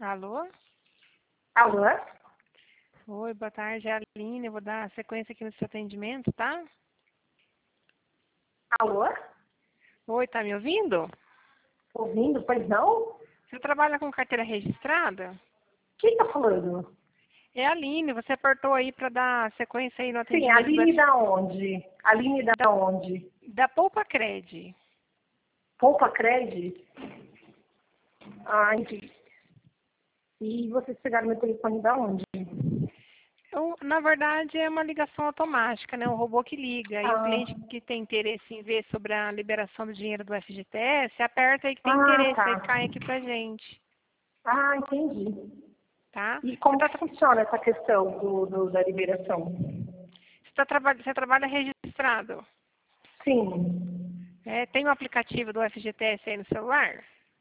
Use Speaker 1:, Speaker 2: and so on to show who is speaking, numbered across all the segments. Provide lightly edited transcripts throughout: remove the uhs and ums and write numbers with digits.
Speaker 1: Alô?
Speaker 2: Alô?
Speaker 1: Oi, boa tarde, é a Aline. Eu vou dar sequência aqui no seu atendimento, tá?
Speaker 2: Alô?
Speaker 1: Oi, tá me ouvindo?
Speaker 2: Ouvindo? Pois não?
Speaker 1: Você trabalha com carteira registrada?
Speaker 2: Quem tá falando?
Speaker 1: É a Aline. Você apertou aí para dar sequência aí no
Speaker 2: Sim,
Speaker 1: atendimento
Speaker 2: Aline da onde? Aline da onde?
Speaker 1: da Poupa Cred.
Speaker 2: Poupa Cred? Ah, entendi. E vocês pegaram meu telefone da onde?
Speaker 1: Na verdade, é uma ligação automática, né? Um robô que liga. E o
Speaker 2: Ah,
Speaker 1: cliente que tem interesse em ver sobre a liberação do dinheiro do FGTS, aperta aí que tem interesse, aí
Speaker 2: tá.
Speaker 1: cai aqui pra gente,
Speaker 2: Ah, entendi.
Speaker 1: tá?
Speaker 2: E
Speaker 1: Você,
Speaker 2: como
Speaker 1: tá,
Speaker 2: que funciona essa questão da liberação?
Speaker 1: você trabalha registrado?
Speaker 2: Sim.
Speaker 1: Tem um aplicativo do FGTS aí no celular?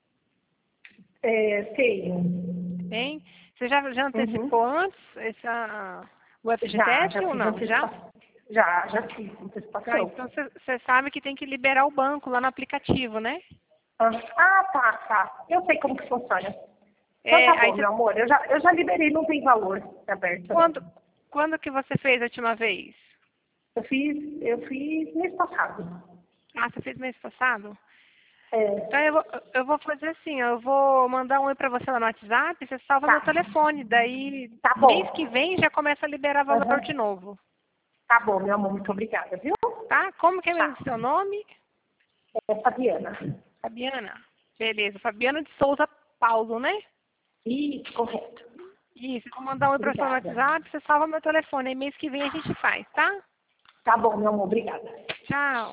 Speaker 2: Tenho.
Speaker 1: Tem? Você já
Speaker 2: Uhum.
Speaker 1: antecipou antes o FGTS
Speaker 2: Já
Speaker 1: ou
Speaker 2: fiz
Speaker 1: não? Já?
Speaker 2: antecipação. Já fiz
Speaker 1: Tá,
Speaker 2: antecipação.
Speaker 1: então você sabe que tem que liberar o banco lá no aplicativo, né?
Speaker 2: Tá. Eu sei como que funciona. Então
Speaker 1: É,
Speaker 2: tá
Speaker 1: aí
Speaker 2: bom,
Speaker 1: você,
Speaker 2: meu amor. Eu já liberei, não tem valor aberto, não.
Speaker 1: quando que você fez a última vez?
Speaker 2: Eu fiz mês passado.
Speaker 1: Ah, você fez mês passado? Então
Speaker 2: É,
Speaker 1: eu vou fazer assim, eu vou mandar um oi pra você lá no WhatsApp, você salva meu
Speaker 2: tá.
Speaker 1: telefone, daí
Speaker 2: Tá
Speaker 1: mês que
Speaker 2: bom.
Speaker 1: vem já começa a liberar valor de
Speaker 2: Aham.
Speaker 1: novo,
Speaker 2: Tá bom, meu amor. Muito obrigada, viu?
Speaker 1: tá? Como que é mesmo
Speaker 2: Tá.
Speaker 1: o seu nome?
Speaker 2: É Fabiana.
Speaker 1: Fabiana. Beleza, Fabiana de Souza Paulo, né?
Speaker 2: Isso, correto.
Speaker 1: Isso, vou mandar um oi pra você no
Speaker 2: Obrigada.
Speaker 1: WhatsApp, você salva meu telefone, aí mês que vem a gente faz, tá?
Speaker 2: Tá bom, meu amor. Obrigada.
Speaker 1: Tchau.